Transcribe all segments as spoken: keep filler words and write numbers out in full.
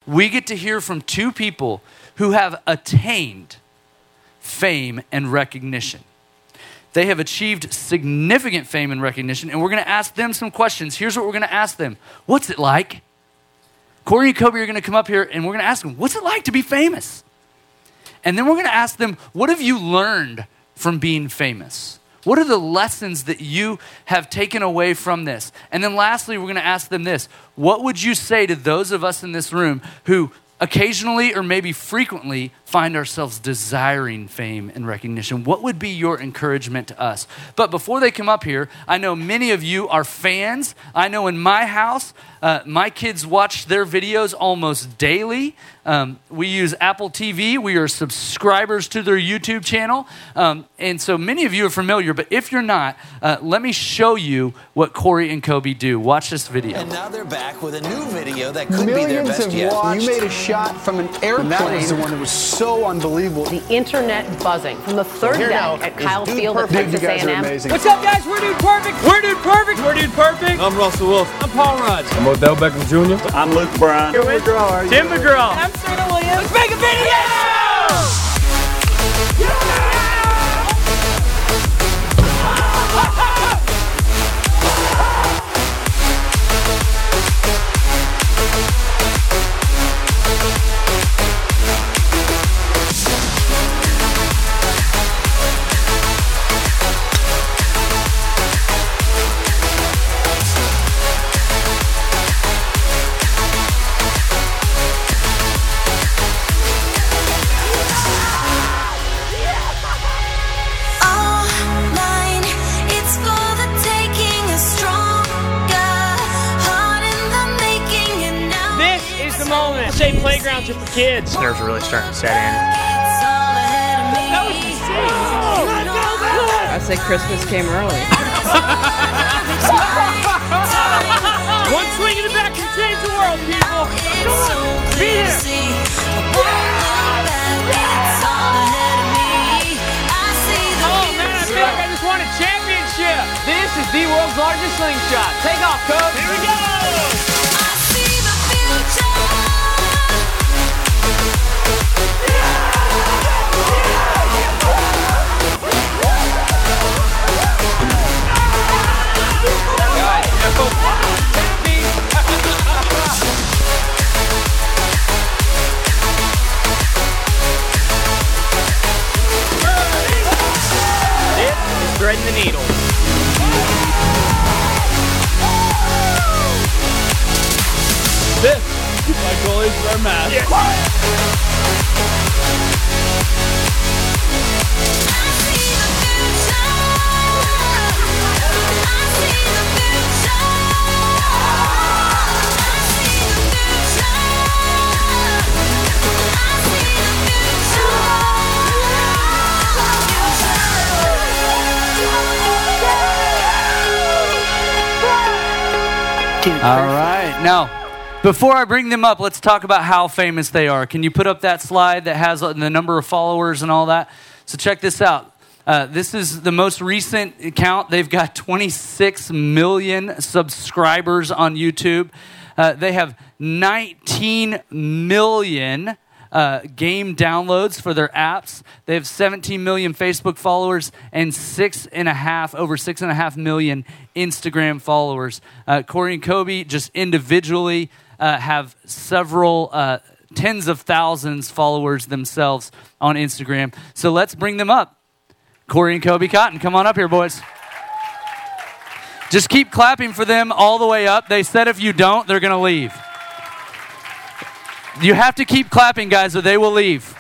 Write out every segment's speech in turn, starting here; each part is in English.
we get to hear from two people who have attained fame and recognition. They have achieved significant fame and recognition, and we're going to ask them some questions. Here's what we're going to ask them. What's it like? Corey and Kobe are going to come up here, and we're going to ask them, what's it like to be famous? And then we're going to ask them, what have you learned from being famous? What are the lessons that you have taken away from this? And then lastly, we're going to ask them this. What would you say to those of us in this room who occasionally or maybe frequently find ourselves desiring fame and recognition? What would be your encouragement to us? But before they come up here, I know many of you are fans. I know in my house, uh, my kids watch their videos almost daily. Um, we use Apple T V. We are subscribers to their YouTube channel. Um, and so many of you are familiar, but if you're not, uh, let me show you what Corey and Kobe do. Watch this video. And now they're back with a new video that could Millions be their best have yet. watched. You made a shot from an airplane. And that was the one that was so unbelievable. The internet buzzing from the third Here deck now at Kyle is Dude Field at Perfect. Texas You guys A are and M. amazing. What's up, guys? We're Dude Perfect. We're Dude Perfect. We're Dude Perfect. I'm Russell Wilson. I'm Paul Rudd. I'm Odell Beckham Junior I'm Luke Bryan. Tim McGraw. Tim McGraw. I'm Serena Williams. Let's make a video! Say playground just for kids. Nerves are really starting to set in. That was insane. Oh, I say Christmas came early. one swing in the back can change the world, people. Come on, be here. Oh man, I feel like I just won a championship. This is the world's largest slingshot. Take off, coach. Here we go. I see the future. Threading the needle. This is my goalies wear masks. Yeah. All right. Now, before I bring them up, let's talk about how famous they are. Can you put up that slide that has the number of followers and all that? So check this out. Uh, this is the most recent count. They've got twenty-six million subscribers on YouTube. Uh, they have nineteen million uh, game downloads for their apps. They have seventeen million Facebook followers and six and a half, over six and a half million Instagram followers. Uh, Corey and Kobe just individually uh, have several uh, tens of thousands followers themselves on Instagram. So let's bring them up. Corey and Kobe Cotton, come on up here, boys. Just keep clapping for them all the way up. They said if you don't, they're going to leave. You have to keep clapping, guys, or they will leave.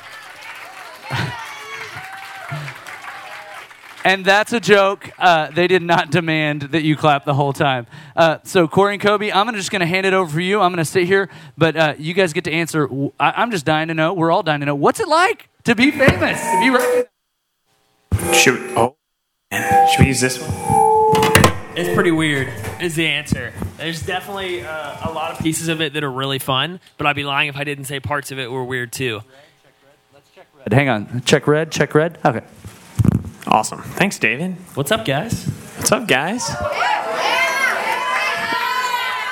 And that's a joke. Uh, they did not demand that you clap the whole time. Uh, so Corey and Kobe, I'm just going to hand it over for you. I'm going to sit here, but uh, you guys get to answer. I- I'm just dying to know. We're all dying to know. What's it like to be famous? To be recognized? Should we, oh, man. Should we use this one? It's pretty weird, is the answer. There's definitely uh, a lot of pieces of it that are really fun, but I'd be lying if I didn't say parts of it were weird too. Hang on. Check red, check red. Okay. Awesome. Thanks, David. What's up, guys? What's up, guys?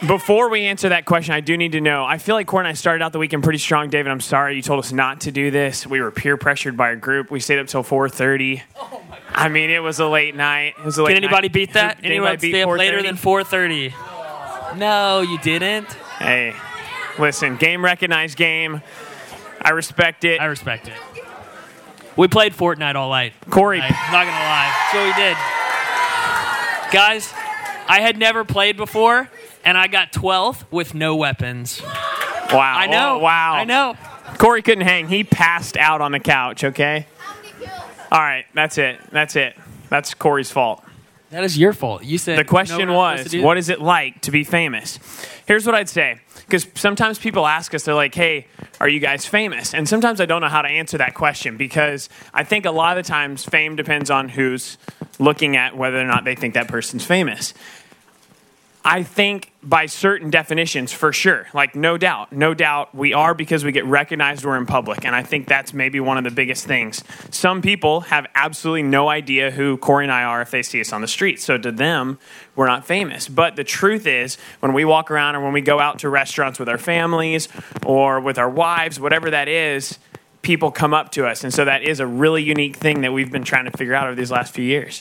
Before we answer that question, I do need to know. I feel like Corey and I started out the weekend pretty strong. David, I'm sorry you told us not to do this. We were peer pressured by a group. We stayed up till four thirty. Oh my God. I mean, it was a late night. It was a late Can anybody night. beat that? Did Anyone beat stay up four thirty? later than four thirty? No, you didn't. Hey, listen, game recognized game. I respect it. I respect it. We played Fortnite all night. Corey. I'm not going to lie. That's what we did. Guys, I had never played before, and I got twelfth with no weapons. Wow. I know. Oh, wow. I know. Corey couldn't hang. He passed out on the couch, okay? All right, that's it. That's it. That's Corey's fault. That is your fault. You said the question no, was, what is it like to be famous? Here's what I'd say, because sometimes people ask us, they're like, hey, are you guys famous? And sometimes I don't know how to answer that question, because I think a lot of the times fame depends on who's looking at whether or not they think that person's famous. I think by certain definitions, for sure, like no doubt, no doubt we are, because we get recognized, we're in public. And I think that's maybe one of the biggest things. Some people have absolutely no idea who Corey and I are if they see us on the street. So to them, we're not famous. But the truth is, when we walk around or when we go out to restaurants with our families or with our wives, whatever that is, people come up to us. And so that is a really unique thing that we've been trying to figure out over these last few years.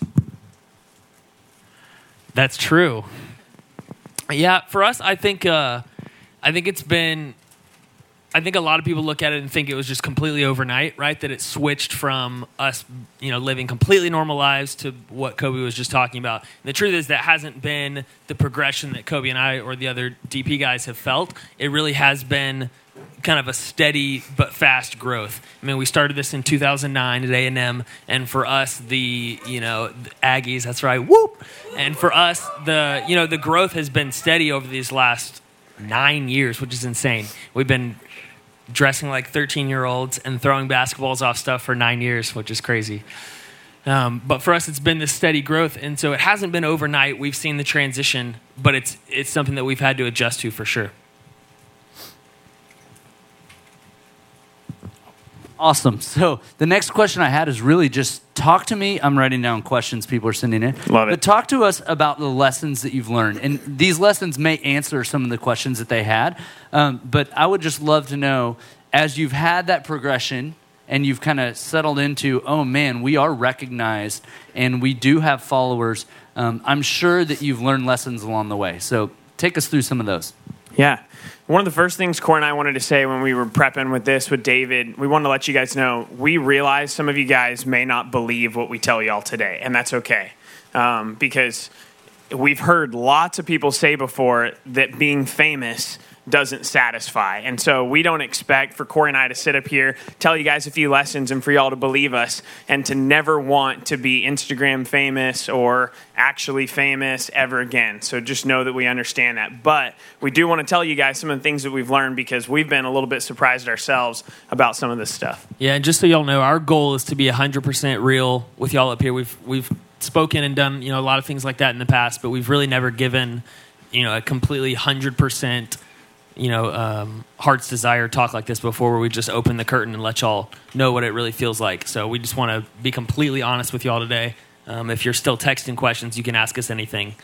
That's true. Yeah, for us, I think uh, I think it's been. I think a lot of people look at it and think it was just completely overnight, right? That it switched from us, you know, living completely normal lives to what Kobe was just talking about. And the truth is that hasn't been the progression that Kobe and I or the other D P guys have felt. It really has been kind of a steady but fast growth. I mean, we started this in two thousand nine at A and M, and for us, the, you know, the Aggies, that's right, whoop! And for us, the, you know, the growth has been steady over these last nine years, which is insane. We've been dressing like thirteen-year-olds and throwing basketballs off stuff for nine years, which is crazy. Um, but for us, it's been this steady growth, and so it hasn't been overnight. We've seen the transition, but it's it's something that we've had to adjust to for sure. Awesome. So the next question I had is really just talk to me. I'm writing down questions people are sending in. Love it. But talk to us about the lessons that you've learned. And these lessons may answer some of the questions that they had. Um, but I would just love to know, as you've had that progression and you've kind of settled into, oh, man, we are recognized and we do have followers, um, I'm sure that you've learned lessons along the way. So take us through some of those. Yeah. One of the first things Corey and I wanted to say when we were prepping with this with David, we wanted to let you guys know, we realize some of you guys may not believe what we tell y'all today, and that's okay. Um, because we've heard lots of people say before that being famous doesn't satisfy. And so we don't expect for Corey and I to sit up here, tell you guys a few lessons and for y'all to believe us and to never want to be Instagram famous or actually famous ever again. So just know that we understand that. But we do want to tell you guys some of the things that we've learned because we've been a little bit surprised ourselves about some of this stuff. Yeah, and just so y'all know, our goal is to be one hundred percent real with y'all up here. We've we've spoken and done, you know, a lot of things like that in the past, but we've really never given, you know, a completely one hundred percent you know, um, heart's desire talk like this before, where we just open the curtain and let y'all know what it really feels like. So we just want to be completely honest with y'all today. Um, if you're still texting questions, you can ask us anything.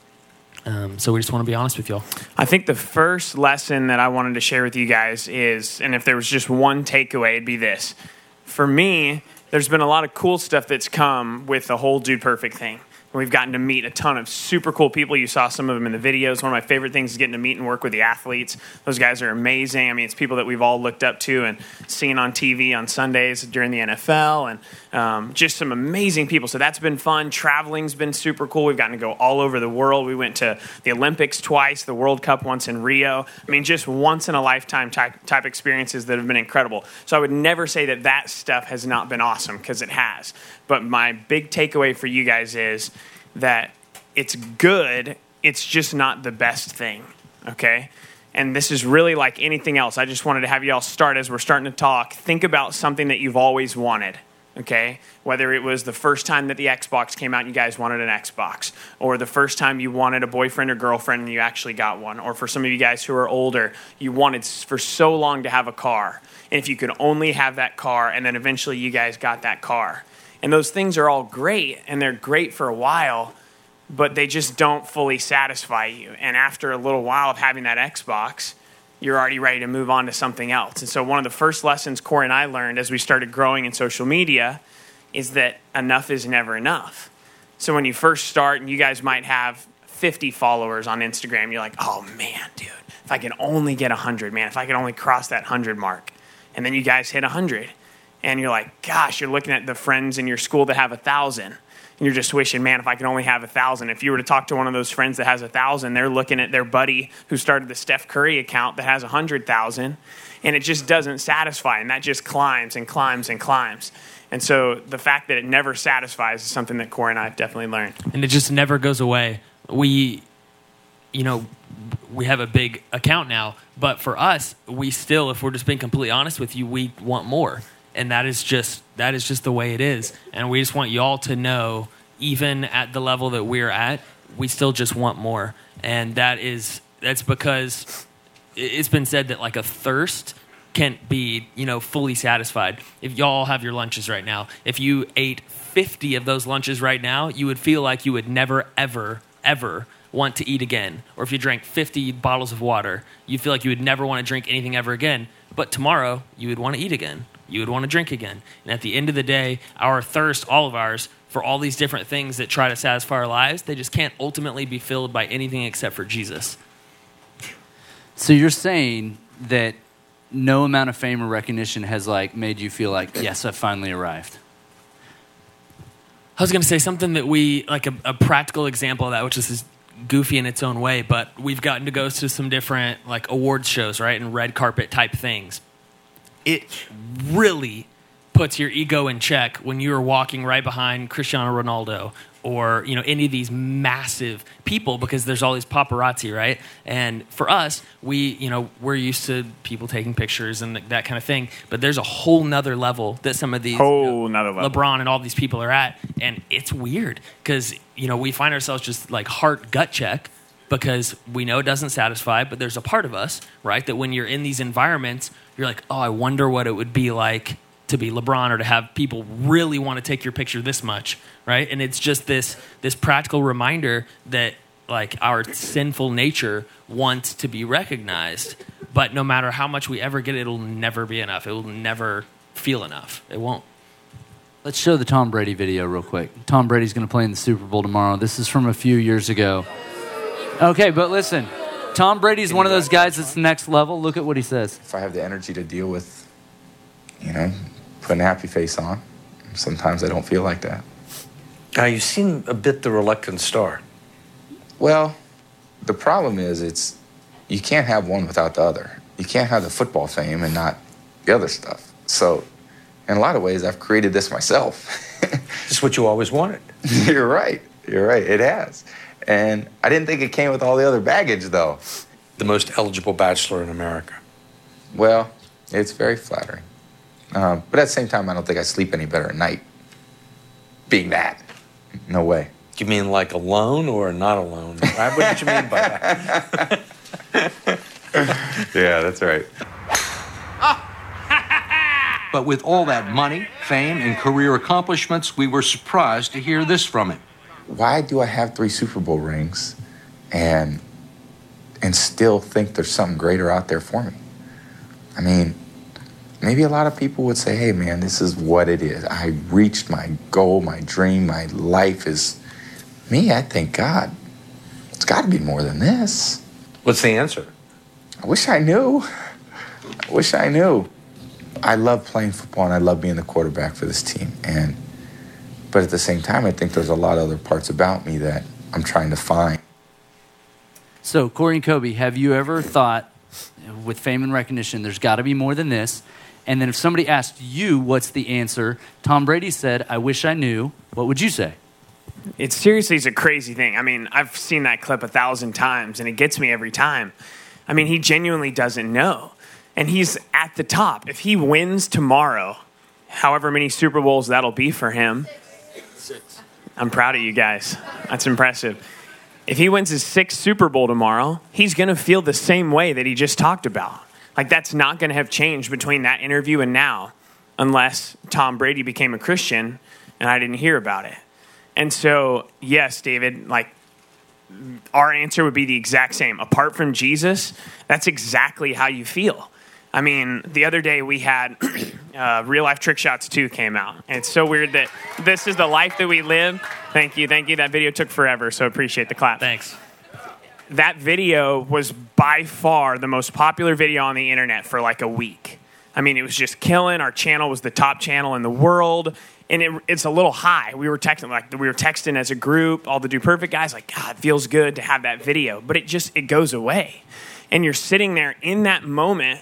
Um, so we just want to be honest with y'all. I think the first lesson that I wanted to share with you guys is, and if there was just one takeaway, it'd be this. For me, there's been a lot of cool stuff that's come with the whole Dude Perfect thing. We've gotten to meet a ton of super cool people. You saw some of them in the videos. One of my favorite things is getting to meet and work with the athletes. Those guys are amazing. I mean, it's people that we've all looked up to and seen on T V on Sundays during the N F L, and um, just some amazing people. So that's been fun. Traveling's been super cool. We've gotten to go all over the world. We went to the Olympics twice, the World Cup once in Rio. I mean, just once-in-a-lifetime type, type experiences that have been incredible. So I would never say that that stuff has not been awesome, because it has. But my big takeaway for you guys is that it's good, it's just not the best thing, okay? And this is really like anything else. I just wanted to have you all start, as we're starting to talk, think about something that you've always wanted, okay? Whether it was the first time that the Xbox came out and you guys wanted an Xbox, or the first time you wanted a boyfriend or girlfriend and you actually got one, or for some of you guys who are older, you wanted for so long to have a car. And if you could only have that car, and then eventually you guys got that car. And those things are all great, and they're great for a while, but they just don't fully satisfy you. And after a little while of having that Xbox, you're already ready to move on to something else. And so one of the first lessons Corey and I learned as we started growing in social media is that enough is never enough. So when you first start and you guys might have fifty followers on Instagram, you're like, oh man, dude, if I can only get one hundred, man, if I can only cross that one hundred mark. And then you guys hit one hundred. And you're like, gosh, you're looking at the friends in your school that have one thousand. And you're just wishing, man, if I could only have one thousand. If you were to talk to one of those friends that has one thousand, they're looking at their buddy who started the Steph Curry account that has one hundred thousand. And it just doesn't satisfy. And that just climbs and climbs and climbs. And so the fact that it never satisfies is something that Corey and I have definitely learned. And it just never goes away. We, you know, we have a big account now. But for us, we still, if we're just being completely honest with you, we want more. And that is just that is just the way it is. And we just want y'all to know, even at the level that we're at, we still just want more. And that is that's because it's been said that like a thirst can't be, you know, fully satisfied. If y'all have your lunches right now, if you ate fifty of those lunches right now, you would feel like you would never, ever, ever want to eat again. Or if you drank fifty bottles of water, you feel like you would never want to drink anything ever again. But tomorrow, you would want to eat again. You would want to drink again. And at the end of the day, our thirst, all of ours, for all these different things that try to satisfy our lives, they just can't ultimately be filled by anything except for Jesus. So you're saying that no amount of fame or recognition has like made you feel like, yes, I've finally arrived. I was going to say something that we, like a, a practical example of that, which is goofy in its own way, but we've gotten to go to some different like awards shows, right, and red carpet type things. It really puts your ego in check when you're walking right behind Cristiano Ronaldo or, you know, any of these massive people, because there's all these paparazzi, right? And for us, we, you know, we're used to people taking pictures and that kind of thing, but there's a whole nother level that some of these whole you know, nother level. LeBron and all these people are at, and it's weird because, you know, we find ourselves just like heart gut check because we know it doesn't satisfy, but there's a part of us, right, that when you're in these environments, you're like, oh, I wonder what it would be like to be LeBron or to have people really want to take your picture this much, right? And it's just this this practical reminder that like our sinful nature wants to be recognized, but no matter how much we ever get, it'll never be enough. It will never feel enough. It won't. Let's show the Tom Brady video real quick. Tom Brady's going to play in the Super Bowl tomorrow. This is from a few years ago. Okay, but listen, Tom Brady's one of those guys that's next level. Look at what he says. If I have the energy to deal with, you know, putting a happy face on, sometimes I don't feel like that. Now, you seem a bit the reluctant star. Well, the problem is it's you can't have one without the other. You can't have the football fame and not the other stuff. So, in a lot of ways, I've created this myself. This is what you always wanted. You're right. You're right. It has. And I didn't think it came with all the other baggage, though. The most eligible bachelor in America. Well, it's very flattering. Uh, but at the same time, I don't think I sleep any better at night. Being that. No way. You mean like alone or not alone? What did you mean by that? Yeah, that's right. But with all that money, fame, and career accomplishments, we were surprised to hear this from him. Why do I have three Super Bowl rings and and still think there's something greater out there for me? I mean, maybe a lot of people would say, hey, man, this is what it is. I reached my goal, my dream, my life is... Me, I think, God, it's got to be more than this. What's the answer? I wish I knew. I wish I knew. I love playing football, and I love being the quarterback for this team. And But at the same time, I think there's a lot of other parts about me that I'm trying to find. So, Corey and Kobe, have you ever thought, with fame and recognition, there's got to be more than this? And then if somebody asked you what's the answer, Tom Brady said, I wish I knew, what would you say? It seriously is a crazy thing. I mean, I've seen that clip a thousand times, and it gets me every time. I mean, he genuinely doesn't know. And he's at the top. If he wins tomorrow, however many Super Bowls that'll be for him, Six. I'm proud of you guys. That's impressive. If he wins his sixth Super Bowl tomorrow, he's going to feel the same way that he just talked about. Like, that's not going to have changed between that interview and now, unless Tom Brady became a Christian and I didn't hear about it. And so, yes, David, like, our answer would be the exact same. Apart from Jesus, that's exactly how you feel. I mean, the other day we had uh, Real Life Trick Shots two came out. And it's so weird that this is the life that we live. Thank you, thank you. That video took forever, so appreciate the clap. Thanks. That video was by far the most popular video on the internet for like a week. I mean, it was just killing. Our channel was the top channel in the world. And it, it's a little high. We were texting like we were texting as a group, all the Dude Perfect guys, like, God, it feels good to have that video. But it just, it goes away. And you're sitting there in that moment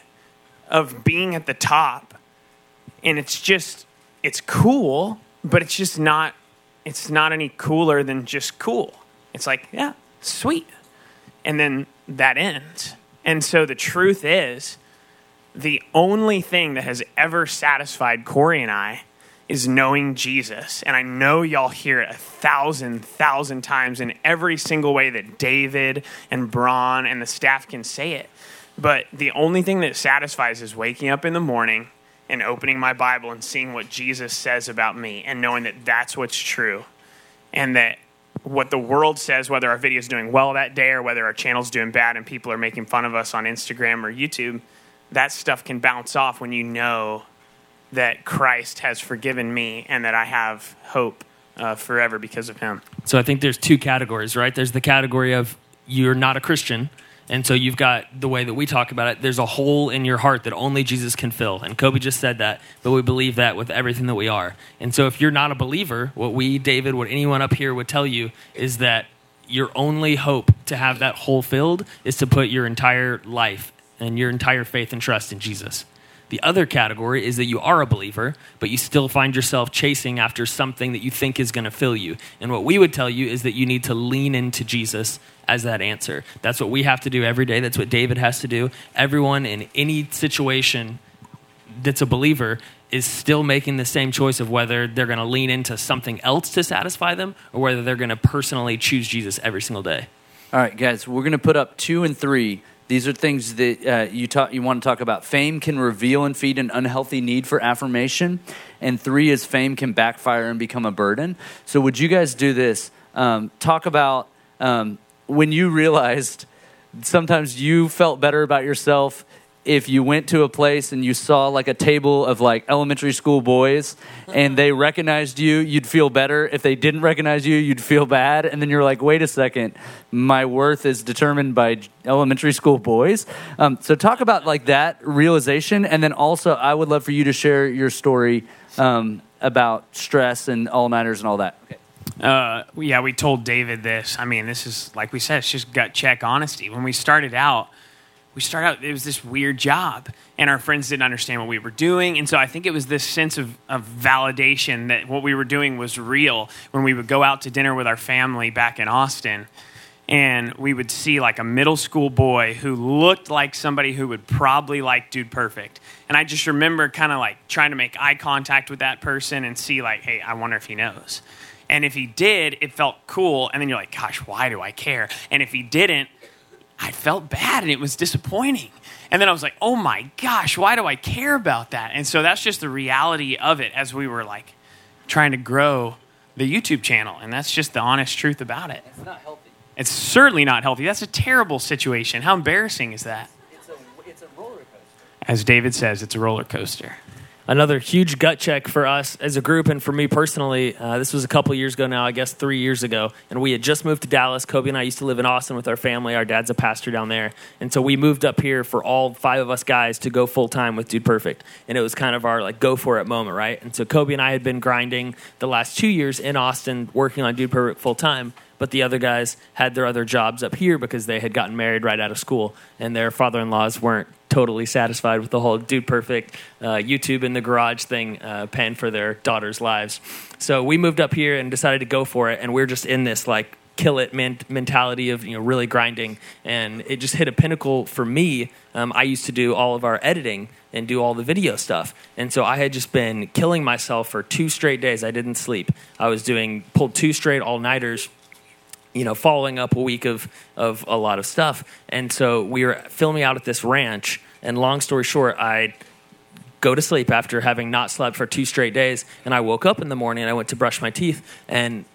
of being at the top, and it's just, it's cool, but it's just not, it's not any cooler than just cool. It's like, yeah, sweet. And then that ends. And so the truth is, the only thing that has ever satisfied Corey and I is knowing Jesus. And I know y'all hear it a thousand, thousand times in every single way that David and Braun and the staff can say it. But the only thing that satisfies is waking up in the morning and opening my Bible and seeing what Jesus says about me and knowing that that's what's true. And that what the world says, whether our video is doing well that day or whether our channel's doing bad and people are making fun of us on Instagram or YouTube, that stuff can bounce off when you know that Christ has forgiven me and that I have hope uh, forever because of him. So I think there's two categories, right? There's the category of you're not a Christian, and so you've got the way that we talk about it. There's a hole in your heart that only Jesus can fill. And Kobe just said that, but we believe that with everything that we are. And so if you're not a believer, what we, David, what anyone up here would tell you is that your only hope to have that hole filled is to put your entire life and your entire faith and trust in Jesus. The other category is that you are a believer, but you still find yourself chasing after something that you think is going to fill you. And what we would tell you is that you need to lean into Jesus as that answer. That's what we have to do every day. That's what David has to do. Everyone in any situation that's a believer is still making the same choice of whether they're going to lean into something else to satisfy them or whether they're going to personally choose Jesus every single day. All right, guys, we're going to put up two and three. These are things that uh, you talk, you want to talk about. Fame can reveal and feed an unhealthy need for affirmation. And three is fame can backfire and become a burden. So would you guys do this? Um, talk about um, when you realized sometimes you felt better about yourself if you went to a place and you saw like a table of like elementary school boys and they recognized you, you'd feel better. If they didn't recognize you, you'd feel bad. And then you're like, wait a second, my worth is determined by elementary school boys. Um, so talk about like that realization. And then also I would love for you to share your story um, about stress and all-nighters and all that. Okay. Uh, yeah, we told David this. I mean, this is, like we said, it's just gut check honesty. When we started out, we started out, it was this weird job, and our friends didn't understand what we were doing. And so I think it was this sense of, of validation that what we were doing was real when we would go out to dinner with our family back in Austin, and we would see like a middle school boy who looked like somebody who would probably like Dude Perfect. And I just remember kind of like trying to make eye contact with that person and see like, hey, I wonder if he knows. And if he did, it felt cool. And then you're like, gosh, why do I care? And if he didn't, I felt bad and it was disappointing. And then I was like, oh my gosh, why do I care about that? And so that's just the reality of it as we were like trying to grow the YouTube channel. And that's just the honest truth about it. It's not healthy. It's certainly not healthy. That's a terrible situation. How embarrassing is that? It's a, it's a roller coaster. As David says, it's a roller coaster. Another huge gut check for us as a group and for me personally. Uh, this was a couple years ago now, I guess three years ago. And we had just moved to Dallas. Kobe and I used to live in Austin with our family. Our dad's a pastor down there. And so we moved up here for all five of us guys to go full-time with Dude Perfect. And it was kind of our like go for it moment, right? And so Kobe and I had been grinding the last two years in Austin working on Dude Perfect full-time. But the other guys had their other jobs up here because they had gotten married right out of school. And their father-in-laws weren't totally satisfied with the whole Dude Perfect uh, YouTube in the garage thing, uh, paying for their daughters' lives. So we moved up here and decided to go for it. And we're just in this like kill it men- mentality of, you know, really grinding. And it just hit a pinnacle for me. Um, I used to do all of our editing and do all the video stuff. And so I had just been killing myself for two straight days. I didn't sleep. I was doing, pulled two straight all-nighters, you know, following up a week of, of a lot of stuff. And so we were filming out at this ranch, and long story short, I go to sleep after having not slept for two straight days, and I woke up in the morning, and I went to brush my teeth, and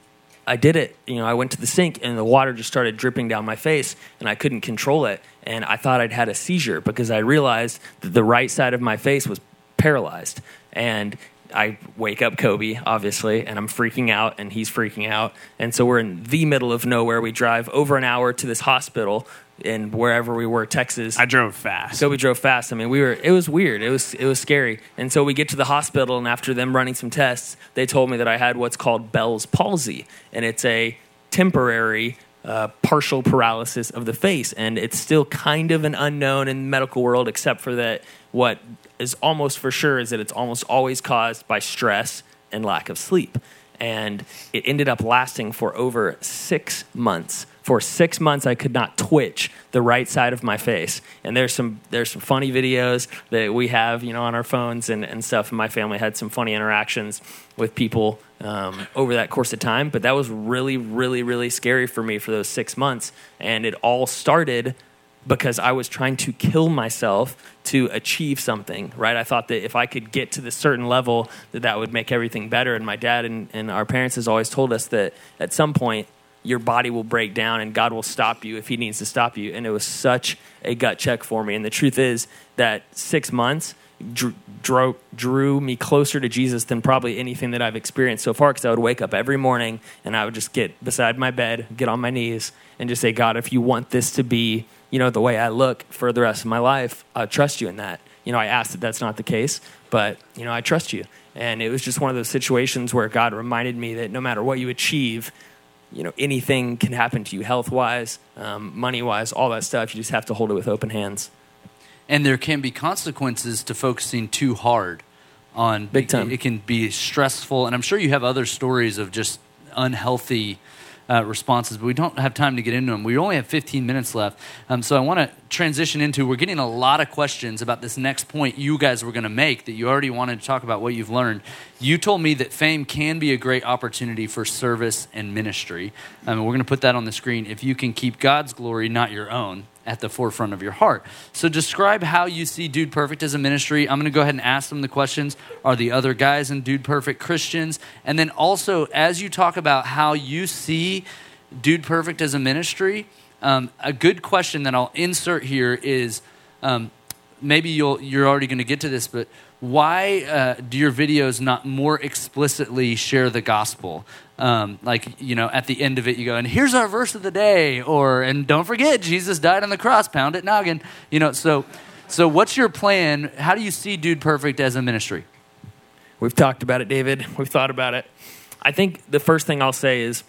I did it. You know, I went to the sink and the water just started dripping down my face and I couldn't control it. And I thought I'd had a seizure because I realized that the right side of my face was paralyzed. And I wake up Kobe, obviously, and I'm freaking out and he's freaking out. And so we're in the middle of nowhere. We drive over an hour to this hospital in wherever we were, Texas. I drove fast. So we drove fast. I mean, we were. It was weird. It was. It was scary. And so we get to the hospital, and after them running some tests, they told me that I had what's called Bell's palsy, and it's a temporary uh, partial paralysis of the face, and it's still kind of an unknown in the medical world, except for that what is almost for sure is that it's almost always caused by stress and lack of sleep. And it ended up lasting for over six months. For six months, I could not twitch the right side of my face. And there's some there's some funny videos that we have, you know, on our phones and, and stuff. And my family had some funny interactions with people um, over that course of time. But that was really, really, really scary for me for those six months. And it all started because I was trying to kill myself to achieve something, right? I thought that if I could get to this certain level, that that would make everything better. And my dad and, and our parents has always told us that at some point, your body will break down and God will stop you if he needs to stop you. And it was such a gut check for me. And the truth is that six months drew, drew, drew me closer to Jesus than probably anything that I've experienced so far, because I would wake up every morning and I would just get beside my bed, get on my knees, and just say, God, if you want this to be, you know, the way I look for the rest of my life, I trust you in that. You know, I asked that that's not the case, but, you know, I trust you. And it was just one of those situations where God reminded me that no matter what you achieve, you know, anything can happen to you health-wise, um, money-wise, all that stuff. You just have to hold it with open hands. And there can be consequences to focusing too hard on. Big time. It, it can be stressful. And I'm sure you have other stories of just unhealthy uh, responses, but we don't have time to get into them. We only have fifteen minutes left. Um, so I want to transition into, we're getting a lot of questions about this next point you guys were going to make that you already wanted to talk about what you've learned. You told me that fame can be a great opportunity for service and ministry. Um, we're going to put that on the screen. If you can keep God's glory, not your own, at the forefront of your heart. So describe how you see Dude Perfect as a ministry. I'm going to go ahead and ask them the questions. Are the other guys in Dude Perfect Christians? And then also, as you talk about how you see Dude Perfect as a ministry, um, a good question that I'll insert here is, um, maybe you'll, you're already going to get to this, but why uh, do your videos not more explicitly share the gospel? Um, like, you know, at the end of it, you go, and here's our verse of the day, or, and don't forget, Jesus died on the cross, pound it noggin. You know, so, so what's your plan? How do you see Dude Perfect as a ministry? We've talked about it, David. We've thought about it. I think the first thing I'll say is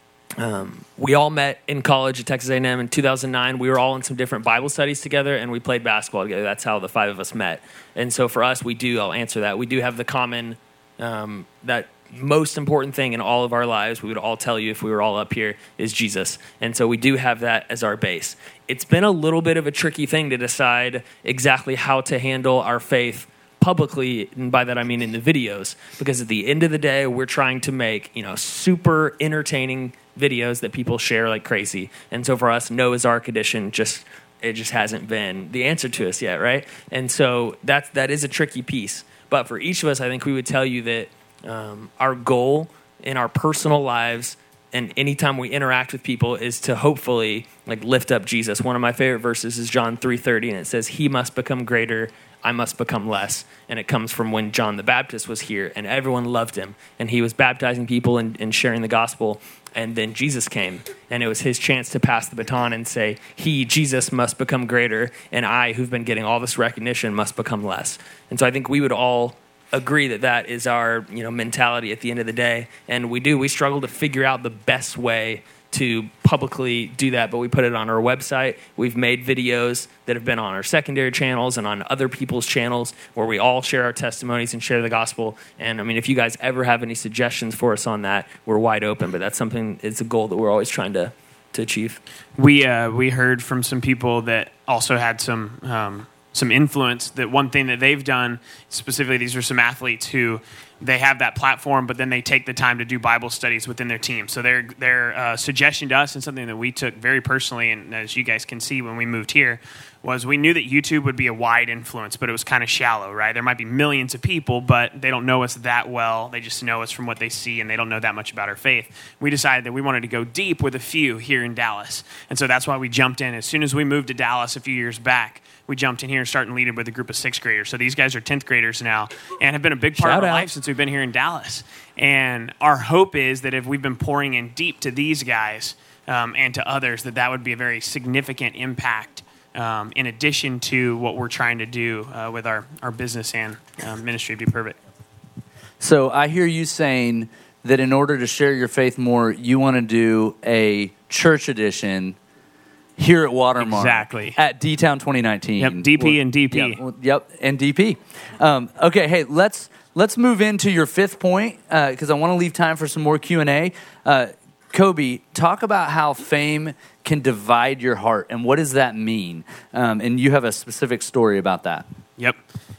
um, we all met in college at Texas A and M in two thousand nine. We were all in some different Bible studies together, and we played basketball together. That's how the five of us met. And so for us, we do, I'll answer that, we do have the common, um, that most important thing in all of our lives, we would all tell you if we were all up here, is Jesus. And so we do have that as our base. It's been a little bit of a tricky thing to decide exactly how to handle our faith publicly, and by that I mean in the videos, because at the end of the day, we're trying to make, you know, super entertaining videos that people share like crazy. And so for us, Noah's Ark edition just it just hasn't been the answer to us yet, right? And so that's that is a tricky piece. But for each of us, I think we would tell you that Um, our goal in our personal lives and anytime we interact with people is to hopefully like lift up Jesus. One of my favorite verses is John three thirty, and it says, he must become greater, I must become less. And it comes from when John the Baptist was here and everyone loved him and he was baptizing people and, and sharing the gospel. And then Jesus came and it was his chance to pass the baton and say, he, Jesus, must become greater, and I, who've been getting all this recognition, must become less. And so I think we would all agree that that is our, you know, mentality at the end of the day. And we do, we struggle to figure out the best way to publicly do that, but we put it on our website. We've made videos that have been on our secondary channels and on other people's channels where we all share our testimonies and share the gospel. And I mean, if you guys ever have any suggestions for us on that, we're wide open, but that's something, it's a goal that we're always trying to, to achieve. We, uh, we heard from some people that also had some, um, some influence, that one thing that they've done, specifically these are some athletes who they have that platform, but then they take the time to do Bible studies within their team. So their their uh, suggestion to us, and something that we took very personally, and as you guys can see when we moved here, was we knew that YouTube would be a wide influence, but it was kind of shallow, right? There might be millions of people, but they don't know us that well. They just know us from what they see, and they don't know that much about our faith. We decided that we wanted to go deep with a few here in Dallas. And so that's why we jumped in. As soon as we moved to Dallas a few years back, we jumped in here and started leading with a group of sixth graders. So these guys are tenth graders now and have been a big part Shout of our out. life since we've been here in Dallas. And our hope is that if we've been pouring in deep to these guys um, and to others, that that would be a very significant impact um, in addition to what we're trying to do uh, with our, our business and um, ministry, Dude Perfect. So I hear you saying that in order to share your faith more, you want to do a church edition here at Watermark. Exactly. At D-Town twenty nineteen. Yep, D P and D P. Yep, well, yep, and D P. Um, okay, hey, let's let's move into your fifth point because uh, I want to leave time for some more Q and A. Uh, Kobe, talk about how fame can divide your heart, and what does that mean? Um, and you have a specific story about that. Yep.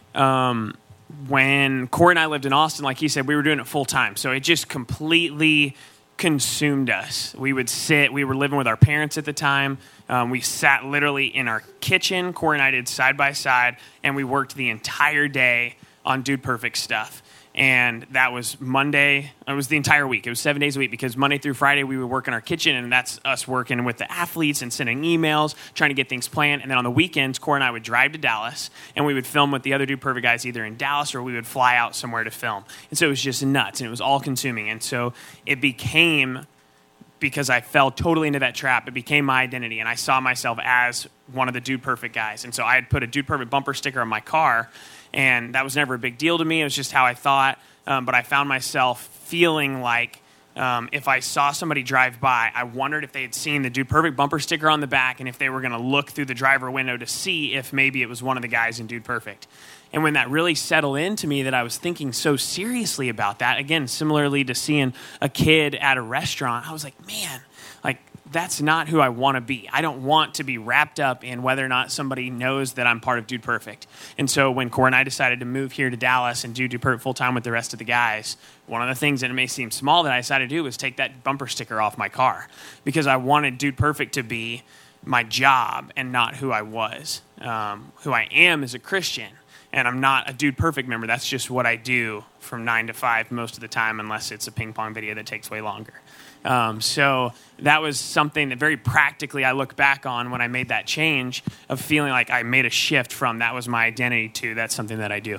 Um, when Corey and I lived in Austin, like he said, we were doing it full time. So it just completely consumed us. We would sit, we were living with our parents at the time. Um, we sat literally in our kitchen. Corey and I did side by side, and we worked the entire day on Dude Perfect stuff. And that was Monday. It was the entire week. It was seven days a week because Monday through Friday we would work in our kitchen, and that's us working with the athletes and sending emails, trying to get things planned. And then on the weekends, Corey and I would drive to Dallas, and we would film with the other Dude Perfect guys either in Dallas or we would fly out somewhere to film. And so it was just nuts, and it was all consuming. And so it became, because I fell totally into that trap, it became my identity, and I saw myself as one of the Dude Perfect guys. And so I had put a Dude Perfect bumper sticker on my car, and that was never a big deal to me. It was just how I thought. Um, but I found myself feeling like um, if I saw somebody drive by, I wondered if they had seen the Dude Perfect bumper sticker on the back and if they were going to look through the driver window to see if maybe it was one of the guys in Dude Perfect. And when that really settled into me that I was thinking so seriously about that, again, similarly to seeing a kid at a restaurant, I was like, man, like, that's not who I want to be. I don't want to be wrapped up in whether or not somebody knows that I'm part of Dude Perfect. And so when Corey and I decided to move here to Dallas and do Dude Perfect full-time with the rest of the guys, one of the things that it may seem small that I decided to do was take that bumper sticker off my car because I wanted Dude Perfect to be my job and not who I was. Um, who I am as a Christian, and I'm not a Dude Perfect member. That's just what I do from nine to five most of the time unless it's a ping pong video that takes way longer. Um, so that was something that very practically I look back on when I made that change of feeling like I made a shift from that was my identity to that's something that I do.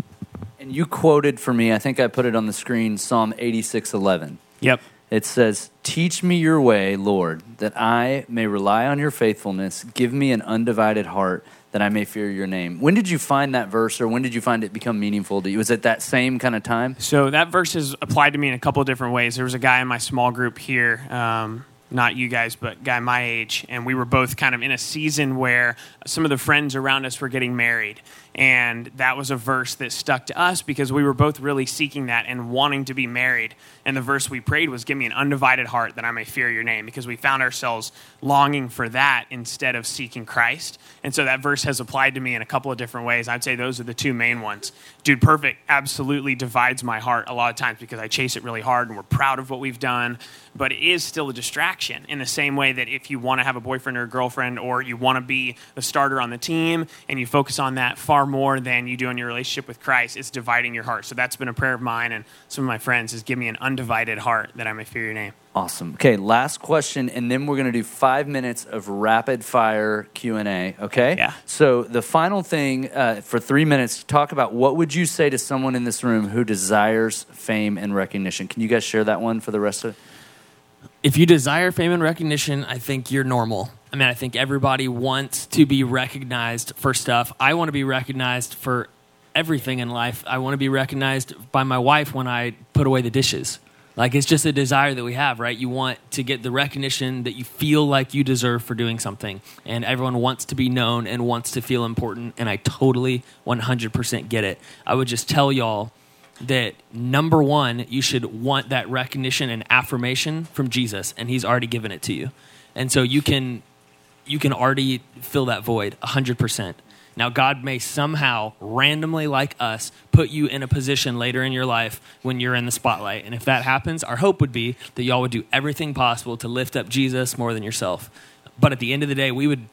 And you quoted for me, I think I put it on the screen, Psalm eighty-six eleven. Yep. It says, "Teach me your way, Lord, that I may rely on your faithfulness. Give me an undivided heart that I may fear your name." When did you find that verse, or when did you find it become meaningful to you? Was it that same kind of time? So that verse has applied to me in a couple of different ways. There was a guy in my small group here, um, not you guys, but a guy my age, and we were both kind of in a season where some of the friends around us were getting married. And that was a verse that stuck to us because we were both really seeking that and wanting to be married. And the verse we prayed was, "Give me an undivided heart that I may fear your name," because we found ourselves longing for that instead of seeking Christ. And so that verse has applied to me in a couple of different ways. I'd say those are the two main ones. Dude Perfect absolutely divides my heart a lot of times because I chase it really hard and we're proud of what we've done, but it is still a distraction in the same way that if you want to have a boyfriend or a girlfriend or you want to be a starter on the team and you focus on that far more than you do in your relationship with Christ, it's dividing your heart. So that's been a prayer of mine and some of my friends is, "Give me an undivided heart that I may fear your name." Awesome. Okay, last question, and then we're going to do five minutes of rapid fire Q and A, okay? Yeah. So the final thing uh, for three minutes, talk about what would you say to someone in this room who desires fame and recognition? Can you guys share that one for the rest of it? If you desire fame and recognition, I think you're normal. I mean, I think everybody wants to be recognized for stuff. I want to be recognized for everything in life. I want to be recognized by my wife when I put away the dishes. Like, it's just a desire that we have, right? You want to get the recognition that you feel like you deserve for doing something. And everyone wants to be known and wants to feel important. And I totally one hundred percent get it. I would just tell y'all that, number one, you should want that recognition and affirmation from Jesus. And he's already given it to you. And so you can, you can already fill that void one hundred percent. Now, God may somehow, randomly like us, put you in a position later in your life when you're in the spotlight. And if that happens, our hope would be that y'all would do everything possible to lift up Jesus more than yourself. But at the end of the day, we would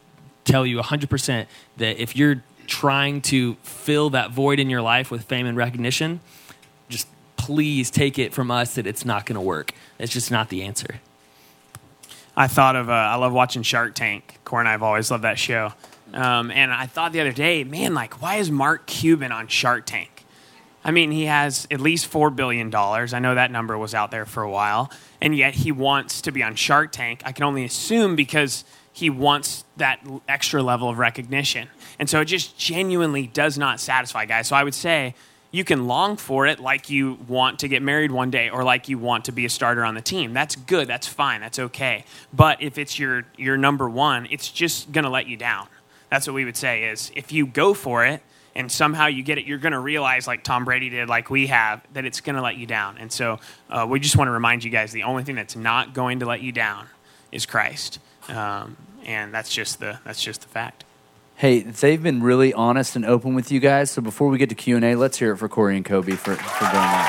tell you one hundred percent that if you're trying to fill that void in your life with fame and recognition, just please take it from us that it's not going to work. It's just not the answer. I thought of, uh, I love watching Shark Tank. Corey and I have always loved that show. Um, and I thought the other day, man, like, why is Mark Cuban on Shark Tank? I mean, he has at least four billion dollars. I know that number was out there for a while. And yet he wants to be on Shark Tank. I can only assume because he wants that extra level of recognition. And so it just genuinely does not satisfy guys. So I would say you can long for it like you want to get married one day or like you want to be a starter on the team. That's good. That's fine. That's okay. But if it's your, your number one, it's just going to let you down. That's what we would say is if you go for it and somehow you get it, you're going to realize like Tom Brady did, like we have, that it's going to let you down. And so uh, we just want to remind you guys the only thing that's not going to let you down is Christ. Um, and that's just the that's just the fact. Hey, they've been really honest and open with you guys. So before we get to Q and A, let's hear it for Corey and Kobe for, for doing that.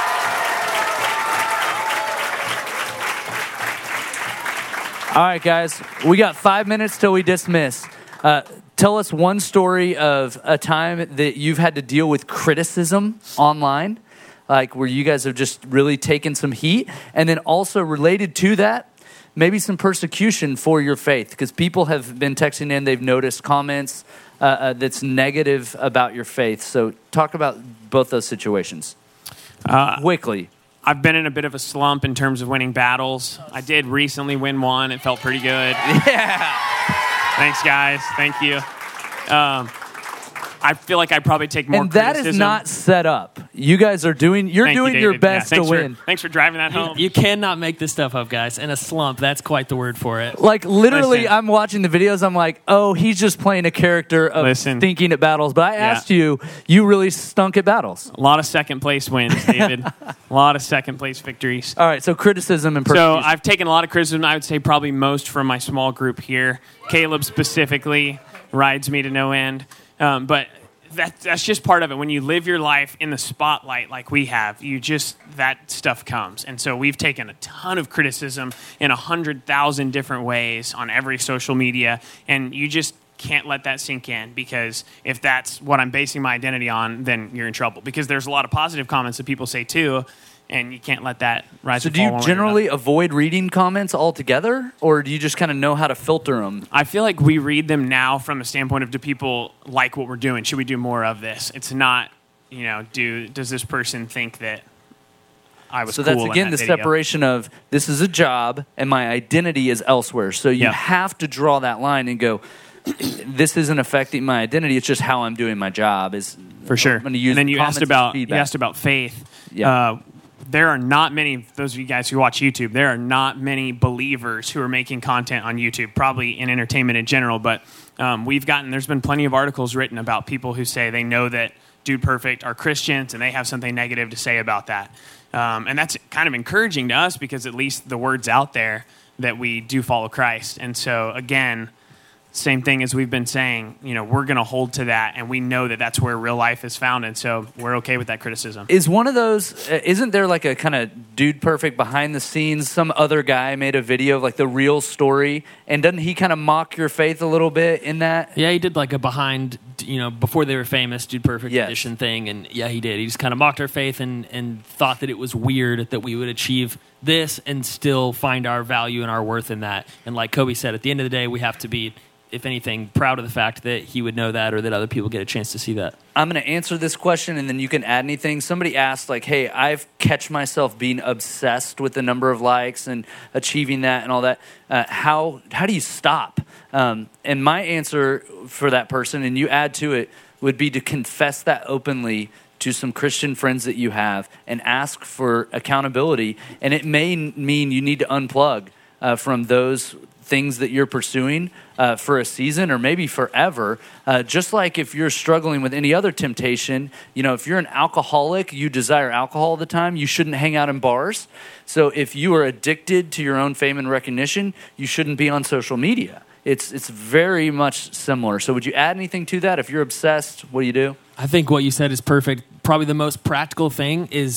All right, guys, we got five minutes till we dismiss. Uh, tell us one story of a time that you've had to deal with criticism online, like where you guys have just really taken some heat. And then also related to that, maybe some persecution for your faith, because people have been texting in, they've noticed comments uh, uh, that's negative about your faith. So talk about both those situations uh, quickly. I've been in a bit of a slump in terms of winning battles. I did recently win one. It felt pretty good. Yeah. Thanks, guys. Thank you. Um, I feel like I'd probably take more And that criticism. is not set up. You guys are doing, you're Thank doing you, your David. best yeah, to thanks win. For, thanks for driving that home. You cannot make this stuff up, guys. And a slump, that's quite the word for it. Like, literally, Listen. I'm watching the videos. I'm like, oh, he's just playing a character of Listen. thinking at battles. But I Yeah. asked you, you really stunk at battles. A lot of second place wins, David. A lot of second place victories. All right, so criticism and So persecution. I've taken a lot of criticism. I would say probably most from my small group here. Caleb specifically rides me to no end. Um, but that, that's just part of it. When you live your life in the spotlight like we have, you just, that stuff comes. And so we've taken a ton of criticism in a hundred thousand different ways on every social media. And you just can't let that sink in, because if that's what I'm basing my identity on, then you're in trouble. Because there's a lot of positive comments that people say too, and you can't let that rise So and do fall you one way or generally another. avoid reading comments altogether, or do you just kind of know how to filter them? I feel like we read them now from the standpoint of, do people like what we're doing? Should we do more of this? It's not, you know, do does this person think that I was So cool that's in again that the video? separation of this is a job and my identity is elsewhere. So you Yeah. have to draw that line and go, this isn't affecting my identity. It's just how I'm doing my job. Is For sure. I'm going to use and then you comments asked as about you feedback. asked about faith. Yeah. Uh, there are not many, those of you guys who watch YouTube, there are not many believers who are making content on YouTube, probably in entertainment in general. But um, we've gotten, there's been plenty of articles written about people who say they know that Dude Perfect are Christians and they have something negative to say about that. Um, and that's kind of encouraging to us, because at least the word's out there that we do follow Christ. And so, again, same thing as we've been saying, you know, we're going to hold to that, and we know that that's where real life is found, and so we're okay with that criticism. Is one of those, uh, isn't there like a kind of Dude Perfect behind the scenes, some other guy made a video of like the real story, and doesn't he kind of mock your faith a little bit in that? Yeah, he did like a behind, you know, before they were famous, Dude Perfect Yes. edition thing. And yeah, he did. He just kind of mocked our faith and, and thought that it was weird that we would achieve this and still find our value and our worth in that. And like Kobe said, at the end of the day, we have to be, if anything, proud of the fact that he would know that, or that other people get a chance to see that. I'm going to answer this question, and then you can add anything. Somebody asked, like, hey, I've catch myself being obsessed with the number of likes and achieving that and all that. Uh, how how do you stop? Um, and my answer for that person, and you add to it, would be to confess that openly to some Christian friends that you have and ask for accountability. And it may mean you need to unplug uh, from those things that you're pursuing uh, for a season or maybe forever. Uh, just like if you're struggling with any other temptation, you know, if you're an alcoholic, you desire alcohol all the time, you shouldn't hang out in bars. So if you are addicted to your own fame and recognition, you shouldn't be on social media. It's it's very much similar. So would you add anything to that? If you're obsessed, what do you do? I think what you said is perfect. Probably the most practical thing is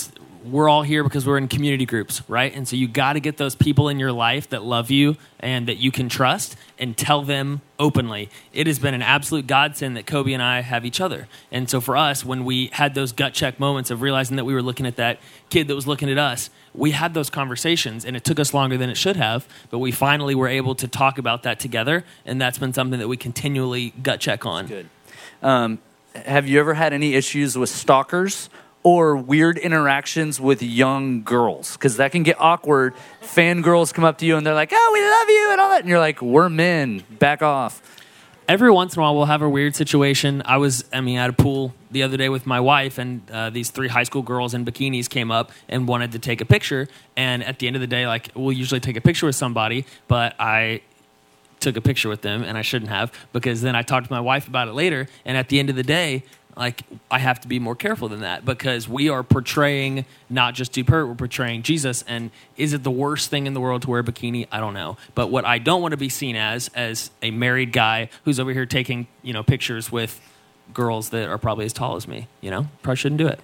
we're all here because we're in community groups, right? And so you got to get those people in your life that love you and that you can trust and tell them openly. It has been an absolute godsend that Kobe and I have each other. And so for us, when we had those gut check moments of realizing that we were looking at that kid that was looking at us, we had those conversations, and it took us longer than it should have, but we finally were able to talk about that together, and that's been something that we continually gut check on. Good. Um, have you ever had any issues with stalkers or weird interactions with young girls? Because that can get awkward. Fangirls come up to you and they're like, oh, we love you and all that. And you're like, we're men. Back off. Every once in a while, we'll have a weird situation. I was, I mean, at a pool the other day with my wife, and uh, these three high school girls in bikinis came up and wanted to take a picture. And at the end of the day, like, we'll usually take a picture with somebody, but I took a picture with them, and I shouldn't have, because then I talked to my wife about it later. And at the end of the day, like, I have to be more careful than that, because we are portraying not just Dude Perfect, we're portraying Jesus. And is it the worst thing in the world to wear a bikini? I don't know. But what I don't want to be seen as, as a married guy who's over here taking, you know, pictures with girls that are probably as tall as me, you know, probably shouldn't do it.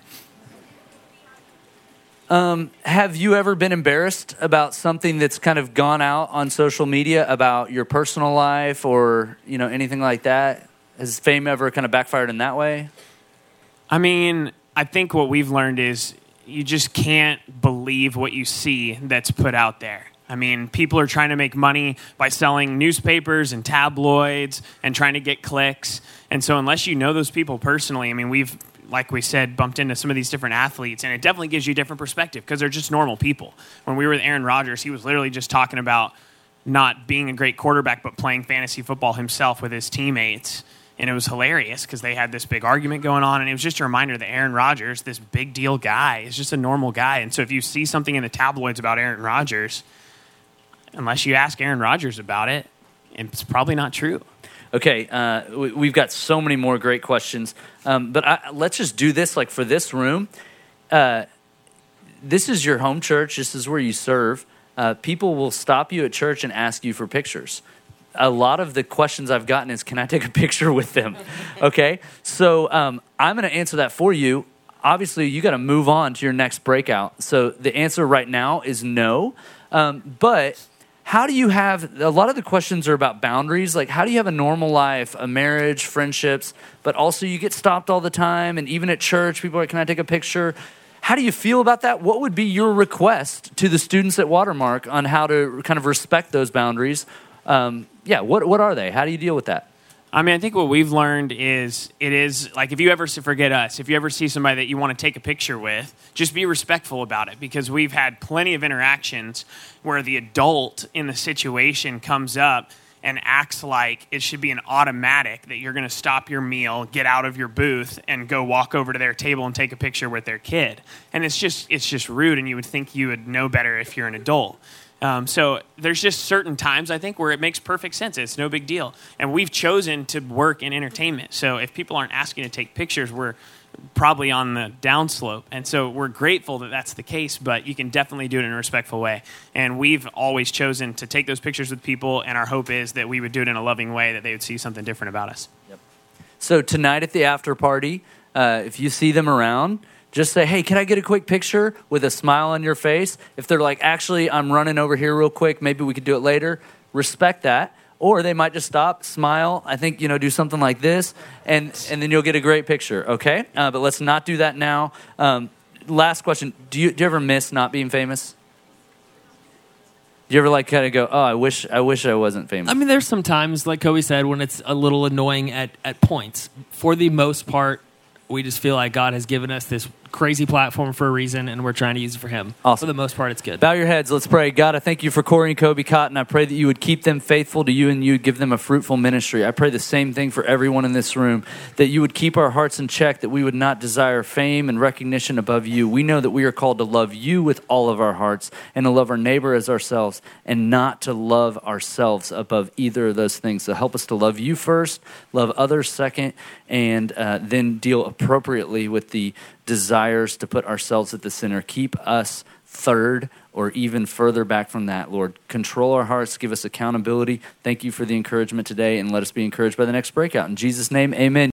Um, have you ever been embarrassed about something that's kind of gone out on social media about your personal life or, you know, anything like that? Has fame ever kind of backfired in that way? I mean, I think what we've learned is you just can't believe what you see that's put out there. I mean, people are trying to make money by selling newspapers and tabloids and trying to get clicks. And so unless you know those people personally, I mean, we've, like we said, bumped into some of these different athletes, and it definitely gives you a different perspective because they're just normal people. When we were with Aaron Rodgers, he was literally just talking about not being a great quarterback but playing fantasy football himself with his teammates. And it was hilarious because they had this big argument going on, and it was just a reminder that Aaron Rodgers, this big deal guy, is just a normal guy. And so if you see something in the tabloids about Aaron Rodgers, unless you ask Aaron Rodgers about it, it's probably not true. Okay, uh, we, we've got so many more great questions, um, but I, let's just do this. Like for this room, uh, this is your home church. This is where you serve. Uh, people will stop you at church and ask you for pictures. A lot of the questions I've gotten is, can I take a picture with them? Okay, so um, I'm going to answer that for you. Obviously, you got to move on to your next breakout. So the answer right now is no. Um, but how do you have, a lot of the questions are about boundaries. Like, how do you have a normal life, a marriage, friendships, but also you get stopped all the time, and even at church, people are like, can I take a picture? How do you feel about that? What would be your request to the students at Watermark on how to kind of respect those boundaries? Um, yeah, what what are they? How do you deal with that? I mean, I think what we've learned is it is, like, if you ever, forget us, if you ever see somebody that you want to take a picture with, just be respectful about it, because we've had plenty of interactions where the adult in the situation comes up and acts like it should be an automatic that you're going to stop your meal, get out of your booth, and go walk over to their table and take a picture with their kid. And it's just it's just rude, and you would think you would know better if you're an adult. Um, so there's just certain times, I think, where it makes perfect sense. It's no big deal. And we've chosen to work in entertainment. So if people aren't asking to take pictures, we're probably on the downslope. And so we're grateful that that's the case, but you can definitely do it in a respectful way. And we've always chosen to take those pictures with people, and our hope is that we would do it in a loving way, that they would see something different about us. Yep. So tonight at the after party, uh, if you see them around, just say, hey, can I get a quick picture with a smile on your face? If they're like, actually, I'm running over here real quick, maybe we could do it later, respect that. Or they might just stop, smile, I think, you know, do something like this, and, and then you'll get a great picture, okay? Uh, but let's not do that now. Um, last question, do you, do you ever miss not being famous? Do you ever like kind of go, oh, I wish I wish I wasn't famous? I mean, there's some times, like Kobe said, when it's a little annoying at, at points. For the most part, we just feel like God has given us this crazy platform for a reason, and we're trying to use it for him. Awesome. For the most part, it's good. Bow your heads. Let's pray. God, I thank you for Corey and Kobe Cotton. I pray that you would keep them faithful to you and you would give them a fruitful ministry. I pray the same thing for everyone in this room, that you would keep our hearts in check, that we would not desire fame and recognition above you. We know that we are called to love you with all of our hearts and to love our neighbor as ourselves, and not to love ourselves above either of those things. So help us to love you first, love others second, and uh, then deal appropriately with the desires to put ourselves at the center. Keep us third or even further back from that, Lord. Control our hearts. Give us accountability. Thank you for the encouragement today, and let us be encouraged by the next breakout. In Jesus' name, amen.